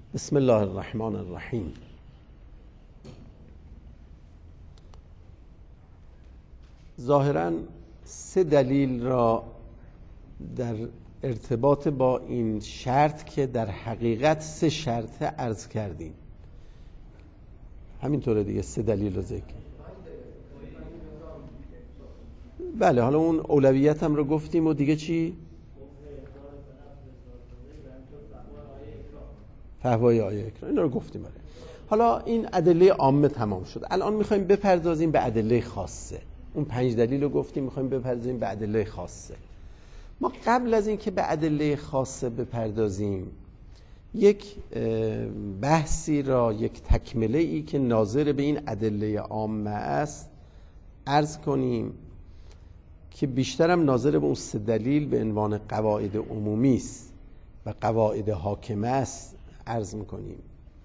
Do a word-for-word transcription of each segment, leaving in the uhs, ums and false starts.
بسم الله الرحمن الرحیم. ظاهراً سه دلیل را در ارتباط با این شرط که در حقیقت سه شرط عرض کردیم. همینطوره دیگه، سه دلیل رو ذکر. بله، حالا اون اولویت هم رو گفتیم و دیگه چی؟ فهوای آیه اکرام، این رو گفتیم. بله. حالا این ادله عامه تمام شد. الان میخوایم بپردازیم به ادله خاصه. اون پنج دلیل رو گفتیم، میخوایم بپردازیم به ادله خاصه. ما قبل از این که به ادله خاصه بپردازیم، یک بحثی را، یک تکمله ای که ناظر به این ادله عامه است عرض کنیم که بیشترم ناظر به اون سه دلیل به عنوان قواعد عمومی است و قواعد حاکمه است عرض میکنیم.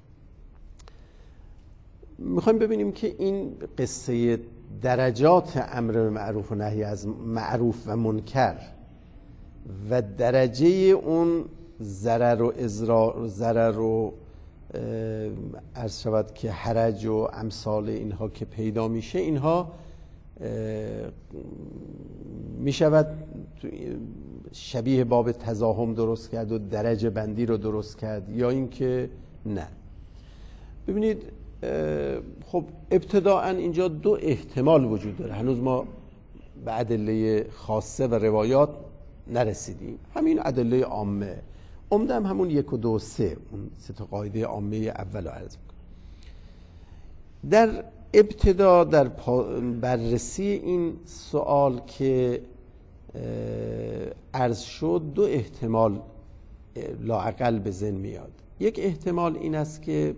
میخوایم ببینیم که این قصه درجات امر معروف و نهی از معروف و منکر و درجه اون ضرر و اضرار، ضرر و عرض شود که حرج و امثال اینها که پیدا میشه، اینها میشود شبیه باب تزاحم درست کرد و درجه بندی رو درست کرد یا اینکه نه. ببینید، خب ابتداءً اینجا دو احتمال وجود داره. هنوز ما به ادله خاصه و روایات نرسیدیم. همین ادله عامه، عمده هم همون یک و دو و سه، اون سه تا قاعده عامه اول رو عرض میکنم. در ابتدا در بررسی این سوال که عرض شد، دو احتمال لااقل به ذهن میاد. یک احتمال این است که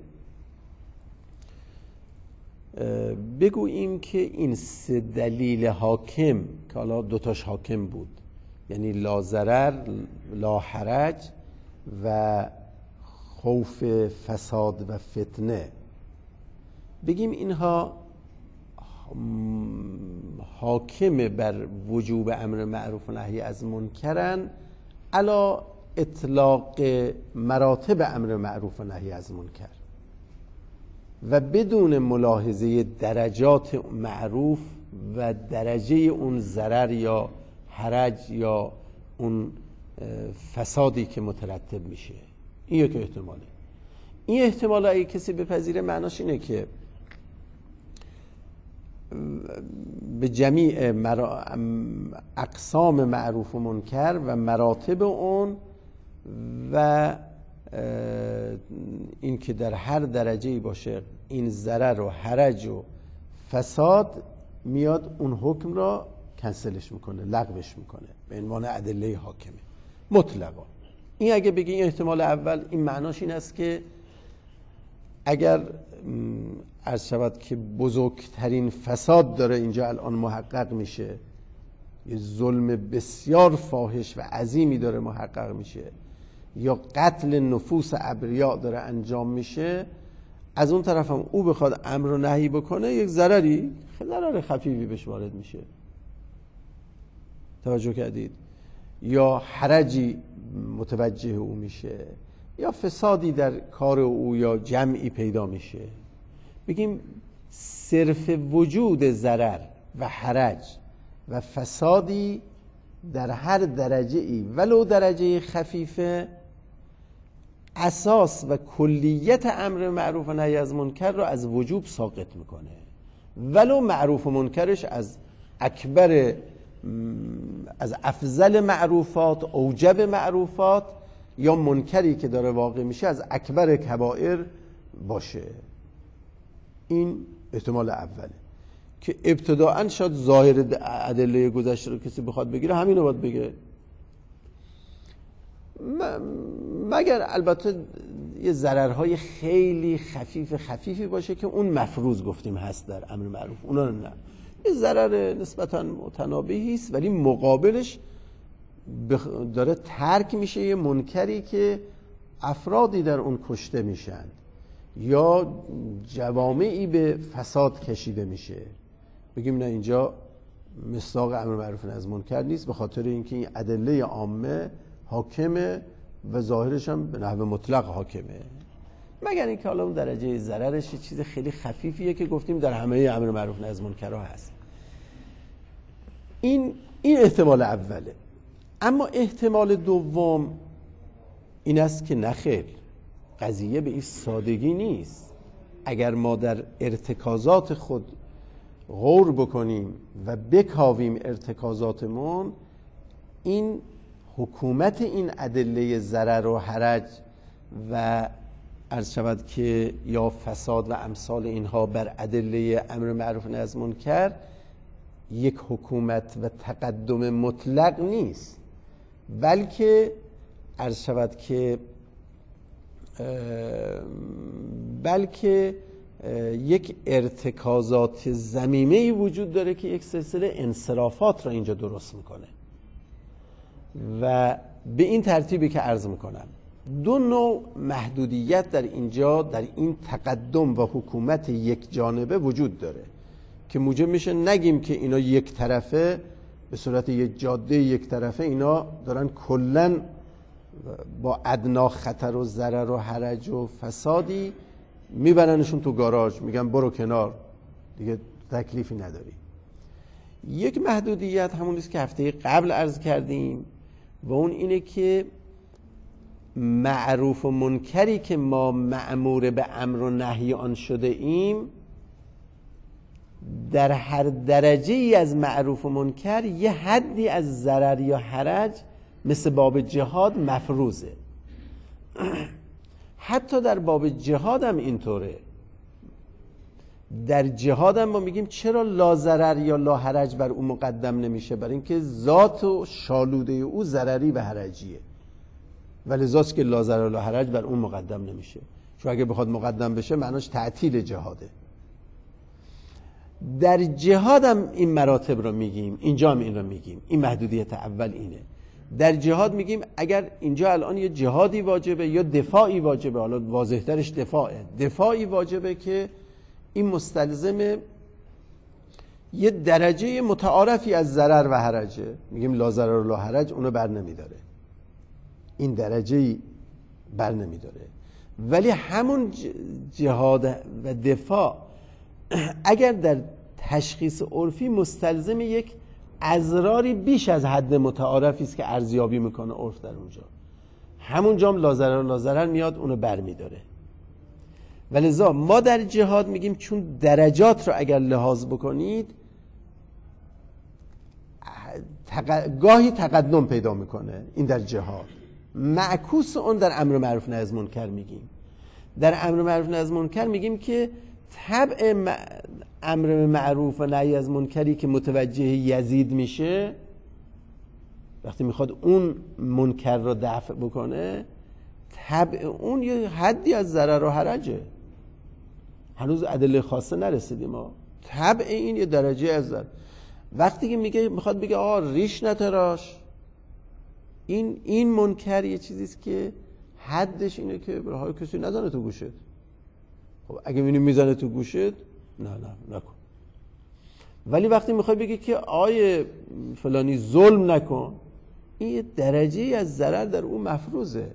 بگوییم که این سه دلیل حاکم که حالا دوتاش حاکم بود، یعنی لا ضرر، لا حرج و خوف فساد و فتنه، بگیم اینها حاکم بر وجوب امر معروف و نهی از منکرن علی اطلاق مراتب امر معروف و نهی از منکر و بدون ملاحظه درجات معروف و درجه اون ضرر یا حرج یا اون فسادی که مترتب میشه. این یک احتماله. این احتمال اگه کسی بپذیره معناش اینه که به جمیع مرا... اقسام معروف و منکر و مراتب اون و این که در هر درجه‌ای باشه این ضرر و حرج و فساد میاد اون حکم را کنسلش میکنه، لغوش میکنه به عنوان ادله حاکمه مطلقا. این اگه بگی این احتمال اول، این معناش این است که اگر عرض شود که بزرگترین فساد داره اینجا الان محقق میشه، یه ظلم بسیار فاحش و عظیمی داره محقق میشه، یا قتل نفوس ابریا داره انجام میشه، از اون طرف هم او بخواد امر و نهی بکنه، یک ضرری ضرر خفیفی بهش وارد میشه. توجه کردید؟ یا حرجی متوجه او میشه، یا فسادی در کار او یا جمعی پیدا میشه. بگیم صرف وجود ضرر و حرج و فسادی در هر درجه ای ولو درجه خفیفه اساس و کلیت امر معروف و نهی از منکر رو از وجوب ساقط میکنه، ولو معروف و منکرش از اکبر، از افضل معروفات، اوجب معروفات، یا منکری که داره واقع میشه از اکبر کبائر باشه. این احتمال اوله که ابتداءً شاید ظاهر ادله گذشته رو کسی بخواد بگیره همین رو باید بگه، مگر البته یه ضررهای خیلی خفیف خفیفی باشه که اون مفروض گفتیم هست در امر معروف، اونا نه. یه ضرر نسبتاً متنابهی است ولی مقابلش داره ترک میشه یه منکری که افرادی در اون کشته میشن یا جوامعی به فساد کشیده میشه. بگیم نه، اینجا مصداق امر معروف نهی از منکر نیست، به خاطر اینکه این ادله عامه حاکمه و ظاهرش هم به نحو مطلق حاکمه. مگر اینکه حالا اون درجه ضررش یه چیز خیلی خفیفیه که گفتیم در همه امر معروف نهی از منکرها هست. این این احتمال اوله. اما احتمال دوم این است که نخیر، قضیه به این سادگی نیست. اگر ما در ارتکازات خود غور بکنیم و بکاویم ارتکازاتمون، این حکومت این ادله ضرر و حرج و عرض شود که یا فساد و امثال اینها بر ادله امر معروف نهی از منکر یک حکومت و تقدم مطلق نیست، بلکه عرض شود که بلکه یک ارتکازات ضمیمه‌ای وجود داره که یک سلسله انصرافات را اینجا درست میکنه. و به این ترتیبی که عرض میکنم دو نوع محدودیت در اینجا در این تقدم و حکومت یک جانبه وجود داره که موجب میشه نگیم که اینا یک طرفه، به صورت یک جاده یک طرفه اینا دارن کلن با ادنا خطر و ضرر و حرج و فسادی میبرنشون تو گاراژ، میگن برو کنار دیگه تکلیفی نداری. یک محدودیت همون است که هفته قبل عرض کردیم و اون اینه که معروف و منکری که ما مأمور به امر و نهی آن شده ایم، در هر درجه ای از معروف و منکر یه حدی از ضرر یا حرج مثل باب جهاد مفروضه. حتی در باب جهاد هم اینطوره. در جهاد هم ما میگیم چرا لا ضرر یا لا حرج بر او مقدم نمیشه؟ برای اینکه ذات و شالوده او ضرری و حرجیه، ولی ذاتش که لا ضرر لا حرج بر اون مقدم نمیشه، چون اگه بخواد مقدم بشه معناش تعطیل جهاده. در جهاد هم این مراتب رو میگیم، اینجا هم این رو میگیم. این محدودیت اول اینه. در جهاد میگیم اگر اینجا الان یه جهادی واجبه یا دفاعی واجبه، حالا واضح‌ترش دفاعه، دفاعی واجبه که این مستلزم یه درجه متعارفی از ضرر و حرجه، میگیم لا ضرر و لا حرج، اونو بر نمیداره، این درجه‌ای بر نمیداره. ولی همون جهاد و دفاع اگر در تشخیص عرفی مستلزم یک اضراری بیش از حد متعارفی است که ارزیابی میکنه عرف در اونجا، همونجا هم لا ضرر لا ضرر میاد اونو برمیداره. ولذا ما در جهاد میگیم چون درجات رو اگر لحاظ بکنید تق... گاهی تقدم پیدا میکنه این در جهاد، معکوس اون در امر معروف نهی از منکر میگیم. در امر معروف نهی از منکر میگیم که طبع امر معروف و نهی از منکری که متوجه یزید میشه، وقتی میخواد اون منکر رو دفع بکنه، طبع اون یه حدی از ضرر و حرجه، هنوز ادله خاصه نرسیدیم ما. طبع این یه درجه از ضرر. وقتی که میگه میخواد بگه آقا ریش نتراش، این این منکر یه چیزیست که حدش اینه که برای کسی نزنه تو گوشت. خب اگه میبینی میزنه تو گوشت، نه نه نکن. ولی وقتی میخوای بگی که آیه فلانی ظلم نکن، این یه درجه از ضرر در اون مفروضه،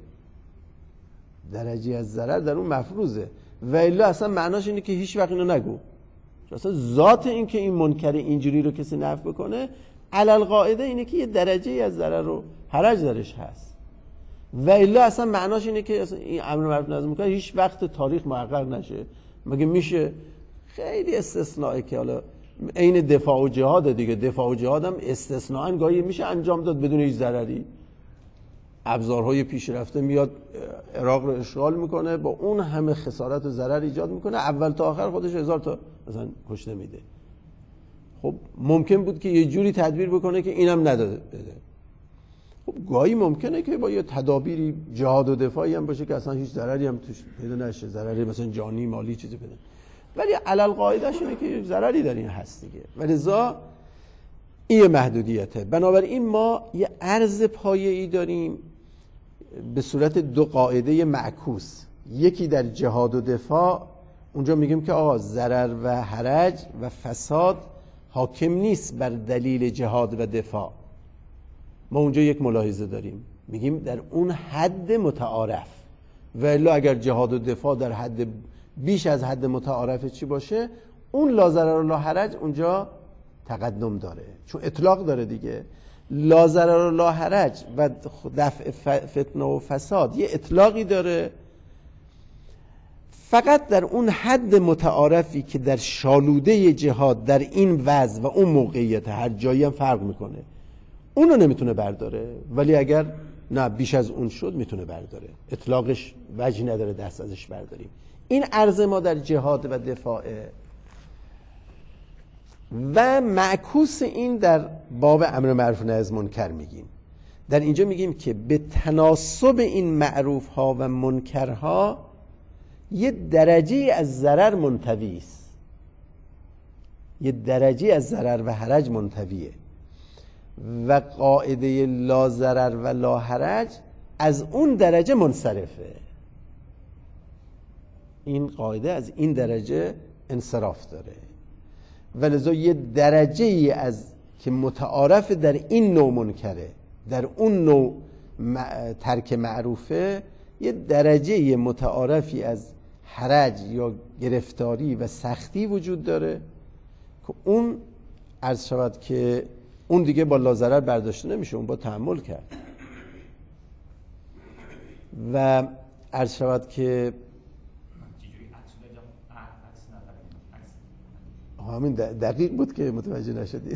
درجه از ضرر در اون مفروضه. و الا اصلا معناش اینه که هیچ وقت اینو نگو. اصلا ذات این که این منکر اینجوری رو کسی نفی بکنه علل قاعده اینه که یه درجه از ضرر و حرج درش هست. و الا اصلا معناش اینه که اصلا این امر معروف نهی از منکر هیچ وقت تاریخ محقق نشه. مگه میشه؟ خیلی استثنایی که حالا عین دفاع و جهاد دیگه. دفاع و جهاد هم استثناءً گاهی میشه انجام داد بدون هیچ ضرری. ابزارهای پیشرفته میاد عراق رو اشغال میکنه، با اون همه خسارت و ضرر ایجاد میکنه، اول تا آخر خودش هزار تا مثلا کشته میده. خب ممکن بود که یه جوری تدبیر بکنه که اینم نداده بده. خب گاهی ممکنه که با یه تدابیری جهاد و دفاعی هم باشه که اصلا هیچ ضرری هم توش پیدا نشه، ضرری مثلا جانی مالی چیزی پیدا، ولی علل قاعده‌اش اینه که ضرری در این هست دیگه. ولذا این محدودیته. بنابراین ما یه عرض پایه‌ای داریم به صورت دو قاعده معکوس، یکی در جهاد و دفاع، اونجا میگیم که آقا ضرر و حرج و فساد حاکم نیست بر دلیل جهاد و دفاع. ما اونجا یک ملاحظه داریم، میگیم در اون حد متعارف، و الا اگر جهاد و دفاع در حد بیش از حد متعارف چی باشه، اون لا ضرر و لا حرج اونجا تقدم داره، چون اطلاق داره دیگه. لا ضرر و لا حرج و دفع فتنه و فساد یه اطلاقی داره، فقط در اون حد متعارفی که در شالوده جهاد در این وضع و اون موقعیت هر جایی هم فرق میکنه، اونو نمیتونه برداره. ولی اگر نه بیش از اون شد میتونه برداره، اطلاقش وجهی نداره دست ازش برداریم. این عرض ما در جهاد و دفاعه. و معکوس این در باب امر معروف و نهی از منکر میگیم. در اینجا میگیم که به تناسب این معروف ها و منکرها یه درجه از ضرر منطوی است، یه درجه از ضرر و حرج منطویه و قاعده لا ضرر و لا حرج از اون درجه منصرفه. این قاعده از این درجه انصراف داره و لذا یه درجه ای از که متعارف در این نوع منکره، در اون نوع ترک معروفه، یه درجه متعارفی از حرج یا گرفتاری و سختی وجود داره که اون عرض شود که اون دیگه با لا ضرر برداشته نمیشه، اون با تحمل کرد. و عرض شود که همین دقیق بود که متوجه نشدید.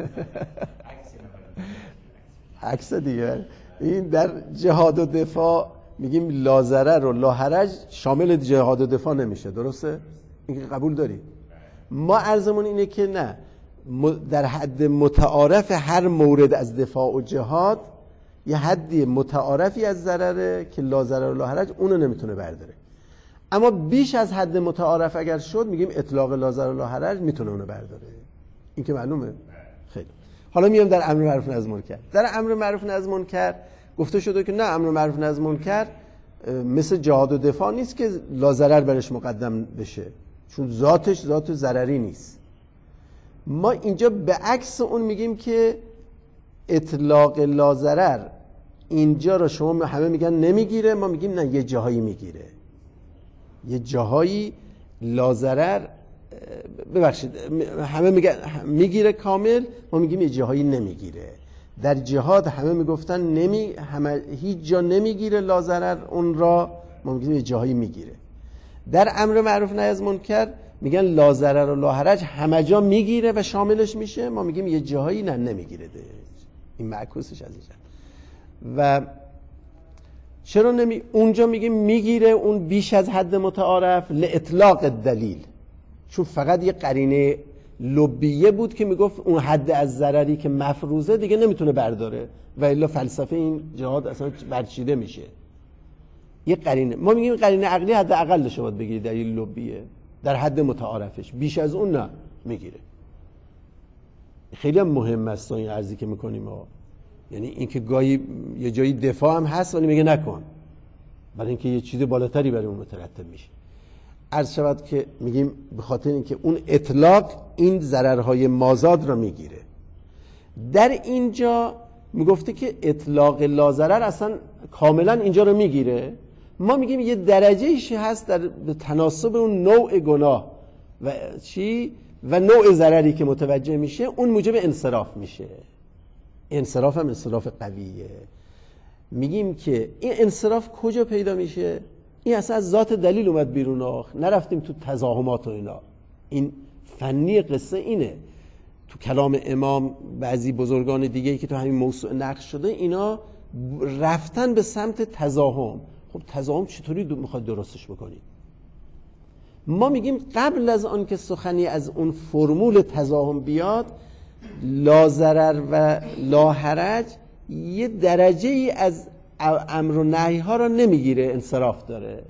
عکس دیگه. این در جهاد و دفاع میگیم لا ضرر و لا حرج شامل جهاد و دفاع نمیشه، درسته؟ این که قبول داری؟ ما عرضمون اینه که نه، در حد متعارف هر مورد از دفاع و جهاد یه حدی متعارفی از ضرره که لا ضرر و لا حرج اونو نمیتونه برداره. اما بیش از حد متعارف اگر شد میگیم اطلاق لا ضرر و لا حرج میتونه اونو برداره. این که معلومه؟ خیلی. حالا میام در امر معروف و نهی از منکر. در امر معروف و نهی از منکر گفته شده که نه، امر معروف و نهی از منکر مثل جهاد و دفاع نیست که لا ضرر برش مقدم بشه، چون ذاتش ذات ضرری نیست. ما اینجا به عکس اون میگیم که اطلاق لا ضرر اینجا رو شما همه میگن نمیگیره، ما میگیم نه، یه جاهایی میگیره، یه جاهایی لا ضرر، ببخشید همه میگن میگیره کامل، ما میگیم یه جاهایی نمیگیره. در جهاد همه میگفتن نمی همه هیچ جا نمیگیره لا ضرر اون را، ما میگیم یه جاهایی میگیره. در امر معروف نهی از منکر میگن لا ضرر و لا حرج همه جا میگیره و شاملش میشه، ما میگیم یه جاهایی نه نمیگیره. ده. این معکوسش از اینجا. و چرا نمی اونجا میگیم میگیره اون بیش از حد متعارف لاطلاق دلیل، چون فقط یه قرینه لبیه بود که میگفت اون حد از ضرری که مفروضه دیگه نمیتونه برداره و الا فلسفه این جهاد اصلا برچیده میشه. یه قرینه، ما میگیم قرینه عقلی حد اقلش باید بگیری، دلیل لبیه در حد متعارفش، بیش از اون نه میگیره. خیلی هم مهم است این عرضی که میکنیم ها. یعنی اینکه گاهی یه جایی دفاع هم هست ولی میگه نکن، برای اینکه یه چیز بالاتری برای اون مترتب میشه. عرض شود که میگیم به خاطر اینکه اون اطلاق این ضررهای مازاد را میگیره. در اینجا میگفته که اطلاق لا ضرر اصلا کاملا اینجا رو میگیره، ما میگیم یه درجه‌ایش هست در تناسب اون نوع گناه و چی و نوع ضرری که متوجه میشه، اون موجب انصراف میشه. انصراف هم انصراف قویه. میگیم که این انصراف کجا پیدا میشه؟ این اصلا از ذات دلیل اومد بیرون، آخ نرفتیم تو تزاحمات و اینا. این فنی قصه اینه. تو کلام امام بعضی بزرگان دیگه که تو همین موضوع نقش شده، اینا رفتن به سمت تزاحم. خب تزاحم چطوری دو میخواد درستش بکنی؟ ما میگیم قبل از آن که سخنی از اون فرمول تزاحم بیاد، لا ضرر و لا حرج یه درجه ای از امر و نهی ها را نمیگیره، انصراف داره.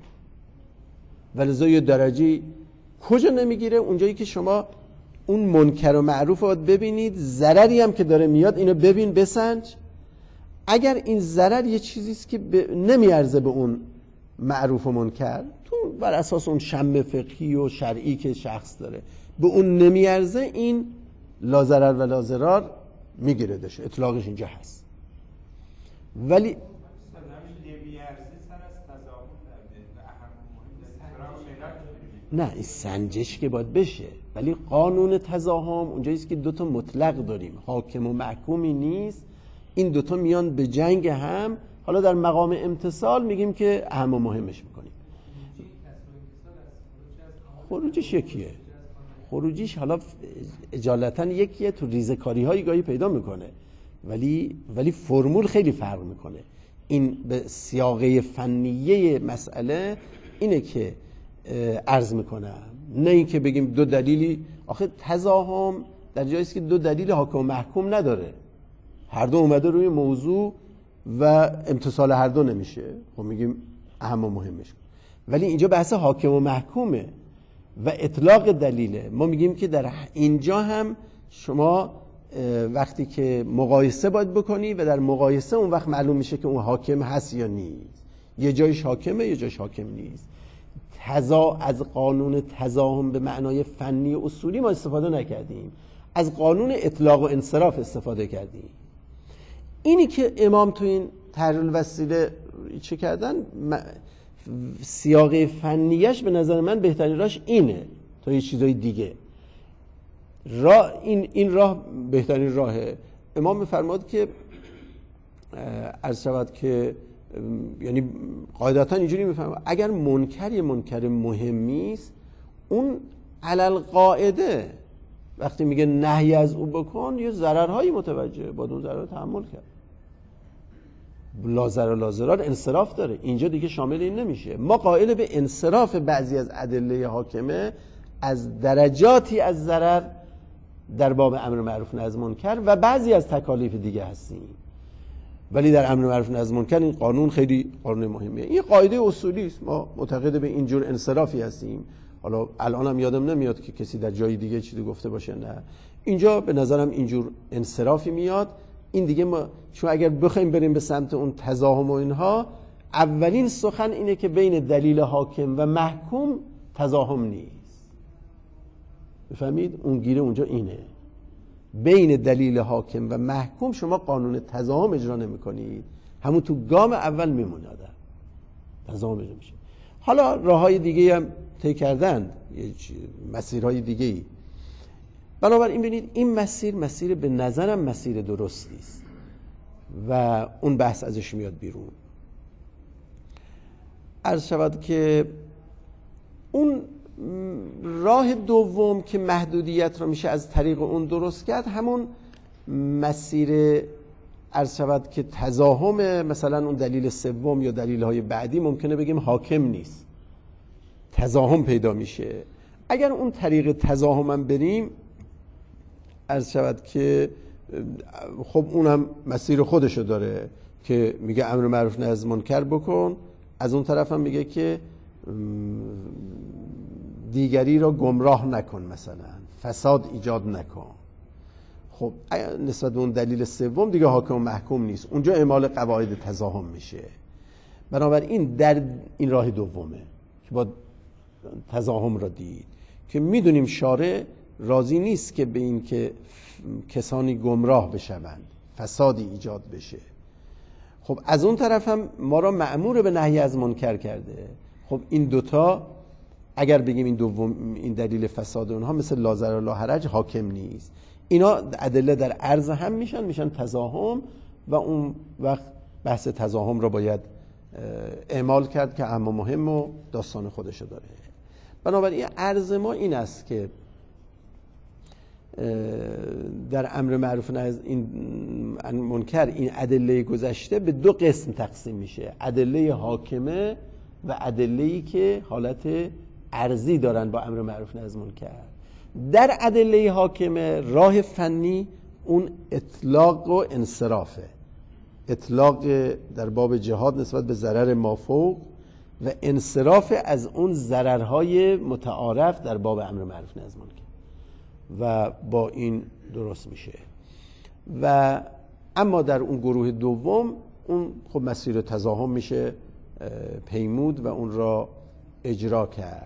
ولذا یه درجه کجا نمیگیره؟ اونجایی که شما اون منکر و معروف رو ببینید، ضرری هم که داره میاد اینو ببین بسنج. اگر این ضرر یه چیزیست که ب... نمیارزه به اون معروف و منکر، تو بر اساس اون شم فقهی و شرعی که شخص داره به اون نمیارزه، این لا ضرر و لا ضرار میگیره دشه، اطلاقش اینجا هست. ولی نه این سنجش که باید بشه، ولی قانون تضاهم اونجاییست که دوتا مطلق داریم، حاکم و محکومی نیست، این دوتا میان به جنگ هم. حالا در مقام امتصال میگیم که اهم و مهمش میکنیم. خروجیش یکیه، خروجیش حالا اجالتا یکیه، تو ریزکاری هایی گاهی پیدا میکنه، ولی ولی فرمول خیلی فرق میکنه. این به سیاقه فنیه مسئله اینه که عرض میکنم، نه این که بگیم دو دلیلی. آخه تضاهم در جاییست که دو دلیل حاکم و محکوم نداره، هر دو اومده روی موضوع و امتصال هر دو نمیشه، خب میگیم اهم و مهمش. ولی اینجا بحث حاکم و محکومه و اطلاق دلیله. ما میگیم که در اینجا هم شما وقتی که مقایسه باید بکنی و در مقایسه اون وقت معلوم میشه که اون حاکم هست یا نیست، یه جایش حاکمه یه جایش حاکم نیست. تضا از قانون تضاهم به معنای فنی و اصولی ما استفاده نکردیم، از قانون اطلاق و انصراف استفاده کردیم. اینی که امام تو این تحریر الوسیله چه کردن، سیاق فنیش به نظر من بهترین راهش اینه تا یه چیزای دیگه. راه این این راه بهترین راهه. امام میفرماد که عرض شود که یعنی قاعدتا اینجوری میفهمم اگر منکر یه منکر مهمی است، اون علل قاعده وقتی میگه نهی از او بکن یه ضررهایی متوجه با اون ضرر تحمل کرد. لازر و لازرار انصراف داره، اینجا دیگه شامل این نمیشه. ما قائل به انصراف بعضی از ادله حاکمه از درجاتی از ضرر در باب امر معروف نهی از منکر و بعضی از تکالیف دیگه هستیم، ولی در امر معروف نهی از منکر این قانون خیلی قانون مهمیه. این قاعده اصولی است، ما معتقد به اینجور انصرافی هستیم. حالا الان هم یادم نمیاد که کسی در جای دیگه چیزی گفته باشه، نه اینجا به نظرم اینجور انصرافی میاد. این دیگه ما چون اگر بخوایم بریم به سمت اون تضاهم و اینها، اولین سخن اینه که بین دلیل حاکم و محکوم تضاهم نیست. بفهمید اون گیره اونجا اینه، بین دلیل حاکم و محکوم شما قانون تضاهم اجرا نمی کنید، همون تو گام اول میمونه آدم تضاهم اجرا میشه. حالا راههای دیگه هم طی کردن، مسیرهای دیگه ای. بنابراین ببینید این مسیر مسیر به نظرم مسیر درستی است و اون بحث ازش میاد بیرون. عرض شود که اون راه دوم که محدودیت رو میشه از طریق اون درست کرد، همون مسیر عرض شود که تضاهم، مثلا اون دلیل سوم یا دلیل‌های بعدی ممکنه بگیم حاکم نیست، تضاهم پیدا میشه. اگر اون طریق تضاهم هم بریم، عرض شود که خب اونم مسیر خودشو داره که میگه امر معروف نهی از منکر بکن، از اون طرف هم میگه که دیگری را گمراه نکن، مثلا فساد ایجاد نکن. خب نسبت به اون دلیل سوم دیگه حاکم و محکوم نیست، اونجا اعمال قواعد تضاهم میشه. بنابراین در این راه دومه که با تضاهم را دید که میدونیم شارع راضی نیست که به این که کسانی گمراه بشوند، فسادی ایجاد بشه. خب از اون طرف هم ما را مأمور به نهی از منکر کرده. خب این دوتا اگر بگیم این دوم این دلیل فساد اونها مثل لا ضرر لا حرج حاکم نیست، اینا ادله در عرض هم میشن میشن تضاهم و اون وقت بحث تضاهم را باید اعمال کرد که اما مهم و داستان خودشو داره. بنابراین عرض ما این است که در امر معروف نهی از این منکر این ادله گذشته به دو قسم تقسیم میشه، ادله حاکمه و ادله‌ای که حالت عرضی دارن با امر معروف نهی از منکر. در ادله حاکمه راه فنی اون اطلاق و انصرافه، اطلاق در باب جهاد نسبت به ضرر مافوق و انصراف از اون ضررهای متعارف در باب امر معروف نهی از منکر و با این درست میشه. و اما در اون گروه دوم اون خب مسیر تضاهم میشه پیمود و اون را اجرا کرد.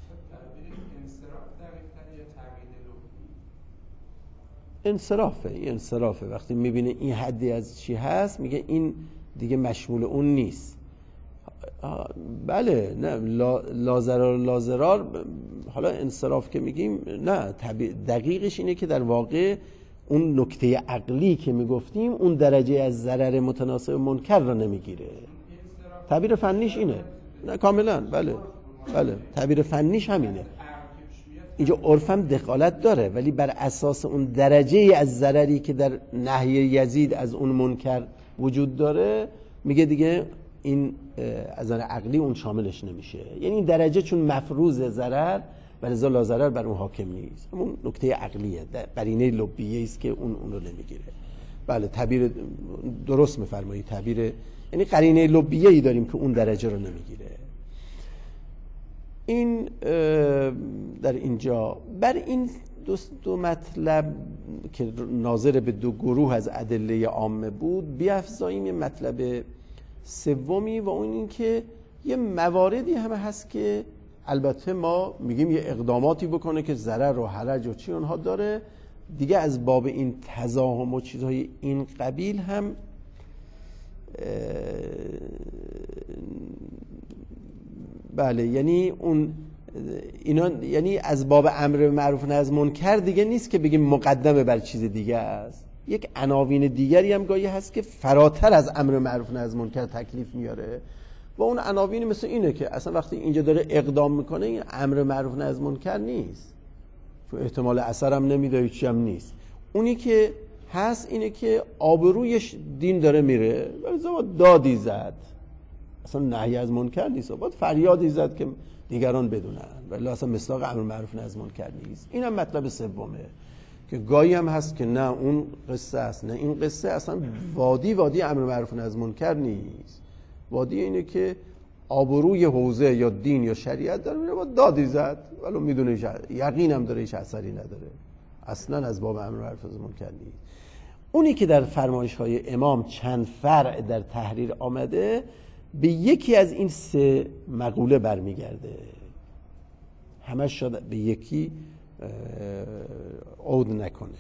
انصرافه، این انصرافه. وقتی میبینه این حدی از چی هست میگه این دیگه مشمول اون نیست. بله، نه لا ضرر لا ضرار حالا انصراف که میگیم نه، دقیقش اینه که در واقع اون نکته عقلی که میگفتیم اون درجه از ضرر متناسب منکر را نمیگیره. تعبیر فنیش اینه. نه کاملا، بله بله تعبیر فنیش همینه. اینجا عرفم دخالت داره، ولی بر اساس اون درجه از ضرری که در نهی یزید از اون منکر وجود داره میگه دیگه این از نظر عقلی اون شاملش نمیشه. یعنی این درجه چون مفروض ضرر و لذا لا ضرر بر اون حاکم نیست. اون نکته عقلیه، قرینه لبیه است که اون اون رو نمیگیره. بله تعبیر درست میفرمایید. تعبیر یعنی قرینه لبیه ای داریم که اون درجه رو نمیگیره. این در اینجا بر این دو, دو مطلب که ناظر به دو گروه از ادله عامه بود بیافزاییم یه مطلب سومی و اون این که یه مواردی همه هست که البته ما میگیم یه اقداماتی بکنه که ضرر و حرج و چی اونها داره دیگه، از باب این تزاحم و چیزهای این قبیل هم بله یعنی اون اینا یعنی از باب امر معروف نهی از منکر دیگه نیست که بگیم مقدمه بر چیز دیگه است. یک عناوین دیگری هم گاهی هست که فراتر از امر معروف نهی از منکر تکلیف میاره و اون عناوین مثل اینه که اصلا وقتی اینجا داره اقدام میکنه این امر معروف نهی از منکر نیست، چون احتمال اثر هم نمیده، چی هم نیست. اونی که هست اینه که آبروی دین داره میره ولی زمان دادی زد، اصلا نهی از منکر نیست، باید فریادی زد که دیگران بدونن، ولی اصلا مصداق امر معروف نهی از منکر نیست. این هم مطلب سومه که گاهی هم هست که نه اون قصه است، نه این قصه اصلا وادی وادی امر معروف نهی از منکر نیست. وادی اینه که آبروی حوزه یا دین یا شریعت داره میره، باید دادی زد ولی میدونه یقین هم داره هیچ اثری نداره، اصلا از باب امر معروف نهی از منکر نیست. اونی که در فرمایش های امام چند فرع در تحریر آمده به یکی از این سه مقوله برمیگرده، همش شاید به یکی عود نکنه.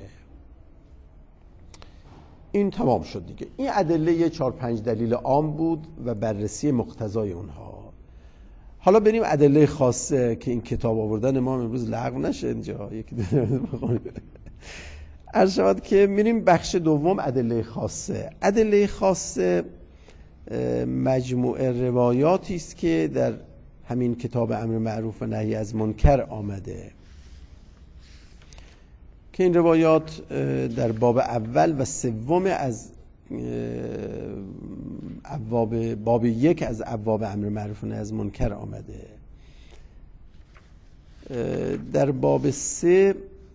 این تمام شد دیگه. این ادله چهار پنج دلیل عام بود و بررسی مقتضای اونها. حالا بریم ادله خاصه که این کتاب آوردن ما امروز لغو نشه اینجا یکی عرض شود که میریم بخش دوم ادله خاصه. ادله خاصه مجموعه روایاتی است که در همین کتاب امر معروف و نهی از منکر آمده که این روایات در باب اول و سوم از ابواب باب یک از ابواب امر معروف و نهی از منکر آمده. در باب سه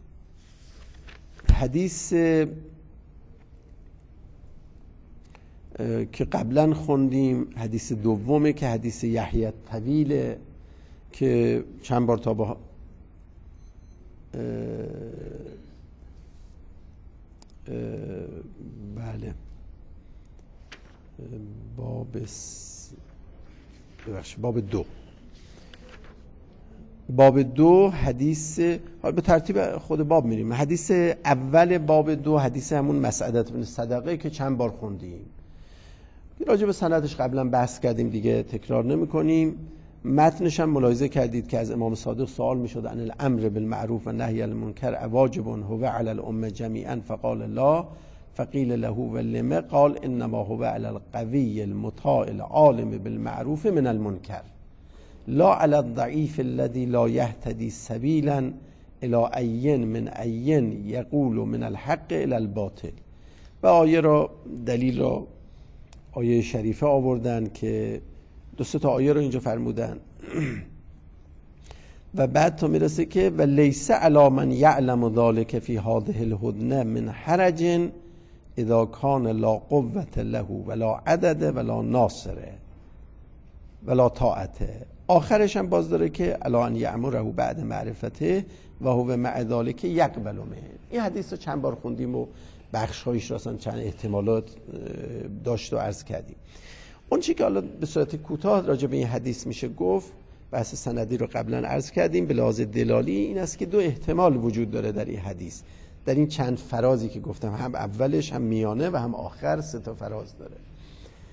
حدیث که قبلا خوندیم، حدیث دومه که حدیث یحیی طویله که چند بار تا با بله باب ببخشید باب دو باب دو حدیث، حالا به ترتیب خود باب میریم. حدیث اول باب دو حدیث همون مسعدة بن صدقه که چند بار خوندیم، راجع به سندش قبلا بحث کردیم دیگه تکرار نمی کنیم. متنش هم ملاحظه کردید که از امام صادق سوال می شد عن الامر بالمعروف و نهی عن المنکر اواجب هو علی الامه جمیعا فقال لا فقیل له ولم قال انما هو علی القوی المطاع العالم بالمعروف من المنکر لا علی الضعیف الذی لا یهتدی سبیلا الی عین من عین یقول من الحق الی الباطل. و آیه را دلیل را آیه شریفه آوردن که دو سه تا آیه رو اینجا فرمودن و بعد تا میرسه که و لیس علی من یعلم ذلک فی هذه الهدنه من حرج اذا کان لا قوة له ولا عدد ولا ناصر ولا طاعته. آخرش هم باز داره که الا ان یأمره بعد معرفته و هو مع ذلک یقبل منه. این حدیث رو چند بار خوندیم و بخش هایش رو اصلا چند احتمالات داشت و عرض کردیم. اون چی که حالا به صورت کوتاه راجع به این حدیث میشه گفت، بحث سندی رو قبلا عرض کردیم، به لحاظ دلالی این است که دو احتمال وجود داره در این حدیث، در این چند فرازی که گفتم، هم اولش هم میانه و هم آخر سه تا فراز داره.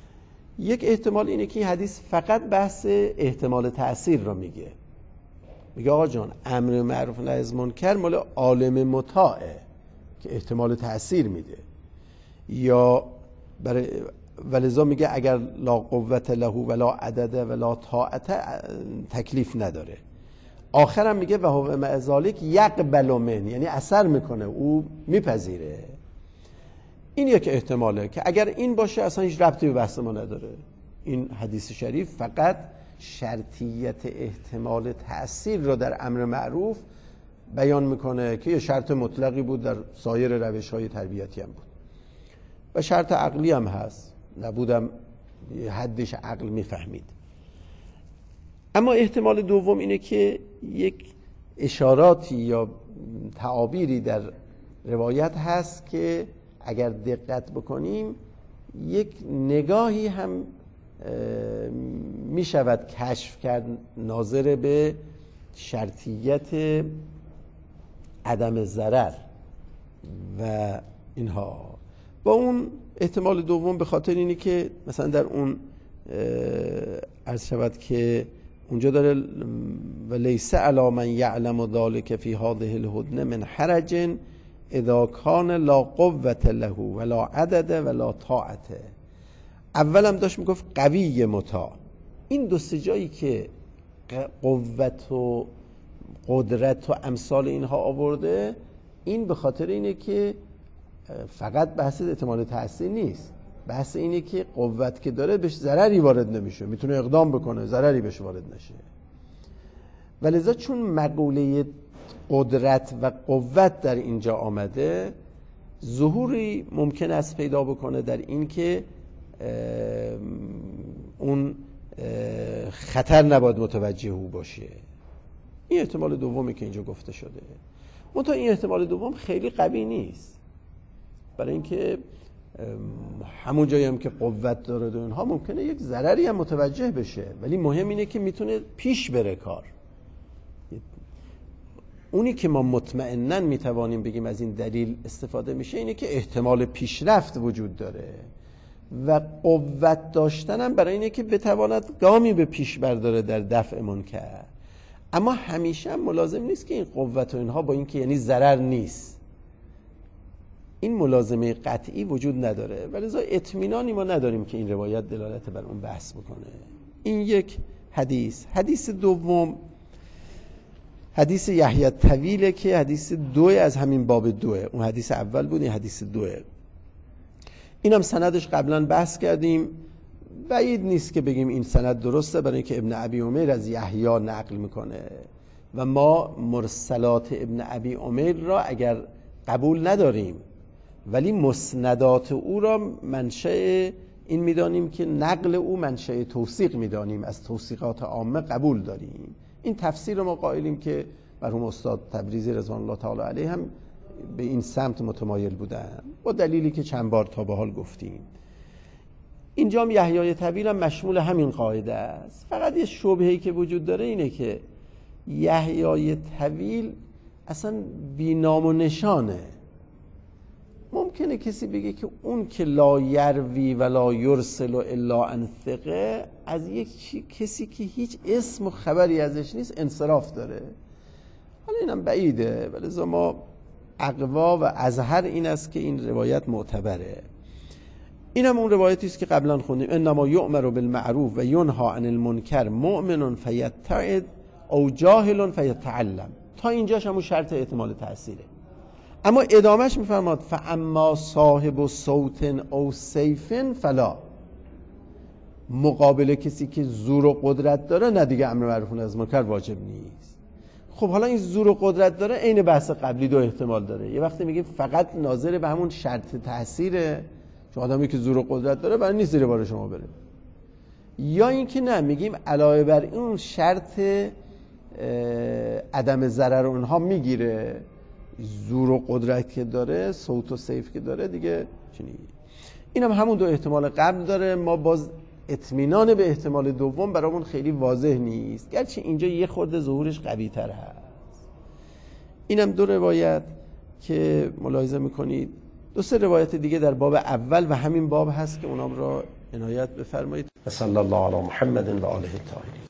یک احتمال اینه که این حدیث فقط بحث احتمال تأثیر رو میگه، میگه آقا جان امر معروف و نهی از منکر مال عالم مطاعه که احتمال تأثیر میده، یا برای ولذا میگه اگر لا قوت له ولا عدد ولا طاعت تکلیف نداره. آخرم میگه و هو مع ذلک یقبل من، یعنی اثر میکنه، او میپذیره. این یک احتماله که اگر این باشه اصلا هیچ ربطی به بحث ما نداره. این حدیث شریف فقط شرطیت احتمال تأثیر رو در امر معروف بیان میکنه که یه شرط مطلقی بود، در سایر روش‌های تربیتی هم بود و شرط عقلی هم هست، نبودم حدش عقل میفهمید. اما احتمال دوم اینه که یک اشاراتی یا تعابیری در روایت هست که اگر دقت بکنیم یک نگاهی هم می شود کشف کرد ناظر به شرطیت عدم ضرر و اینها. با اون احتمال دوم به خاطر اینه که مثلا در اون عرض شود که اونجا داره و لیس علی من یعلم ذلک فی هذه الهدنه من حرج اذا کان لا قوت له ولا عدد ولا طاعت. اولم داشت میگفت قوی مطاع. این دو سه جایی که قوت و قدرت و امثال اینها آورده، این به خاطر اینه که فقط بحث احتمال تأثیر نیست، بحث اینه که قوت که داره بهش ضرری وارد نمیشه، میتونه اقدام بکنه ضرری بهش وارد نشه. ولذا چون مقوله قدرت و قوت در اینجا آمده، ظهوری ممکن است پیدا بکنه در این که اون خطر نباید متوجه او باشه. این احتمال دومی که اینجا گفته شده. منتها این احتمال دوم خیلی قوی نیست، برای اینکه همون جایی هم که قوت داره و اینها ممکنه یک ضرری هم متوجه بشه، ولی مهم اینه که میتونه پیش بره کار. اونی که ما مطمئناً میتوانیم بگیم از این دلیل استفاده میشه اینه که احتمال پیشرفت وجود داره و قوت داشتن هم برای اینه که بتواند گامی به پیش برداره در دفع منکر. اما همیشه هم ملازم نیست که این قوت و اینها با اینکه یعنی ضرر نیست، این ملازمه قطعی وجود نداره، ولی لذا اطمینانی ما نداریم که این روایت دلالت بر اون بحث بکنه. این یک حدیث. حدیث دوم حدیث یحیی طویله که حدیث دو از همین باب دوه. اون حدیث اول بود، این حدیث دوه. اینم سندش قبلا بحث کردیم، بعید نیست که بگیم این سند درسته، برای اینکه ابن ابی عمیر از یحیی نقل میکنه و ما مرسلات ابن ابی عمیر را اگر قبول نداریم ولی مسندات او را منشأ این میدانیم که نقل او منشأ توثیق میدانیم، از توثیقات عامه قبول داریم. این تفسیر رو ما قائلیم که مرحوم استاد تبریزی رضوان الله تعالی علیه هم به این سمت متمایل بودن، با دلیلی که چند بار تا به حال گفتیم. اینجا هم یحیی طویل هم مشمول همین قاعده است. فقط یه شبهه‌ای که وجود داره اینه که یحیی طویل اصلا بی نام و نشانه. ممکنه کسی بگه که اون که لا یروی ولا یرسل الا عن ثقه، از یک کسی که هیچ اسم و خبری ازش نیست انصراف داره. حالا اینم بعیده، ولی ما اقوا و ازهر این است که این روایت معتبره. اینم اون روایتی است که قبلا خوندیم، انما یؤمر بالمعروف و ینهی عن المنکر مؤمن فیتعد او جاهل فیتعلم. تا اینجاش همون شرط احتمال تأثیره. اما ادامهش میفرماد فاما صاحب صوت او سیف فلا. مقابل کسی که زور و قدرت داره نه دیگه امر معروف و نهی از منکر واجب نیست. خب حالا این زور و قدرت داره، عین بحث قبلی دو احتمال داره. یه وقتی میگه فقط ناظر به همون شرط تأثیره، چون آدمی که زور و قدرت داره برای نیست زیر بار شما بره، یا اینکه نه میگیم علاوه بر اون شرط عدم ضرر اونها میگیره، زور و قدرت که داره، صوت و سیف که داره دیگه چنین. اینم هم همون دو احتمال قبل داره. ما باز اطمینان به احتمال دوم برامون خیلی واضح نیست، گرچه اینجا یه خورده ظهورش قوی تر هست. اینم دو روایت که ملاحظه میکنید. دو سه روایت دیگه در باب اول و همین باب هست که اونام را عنایت بفرمایید. صلی الله علی محمد و آله الطاهرین.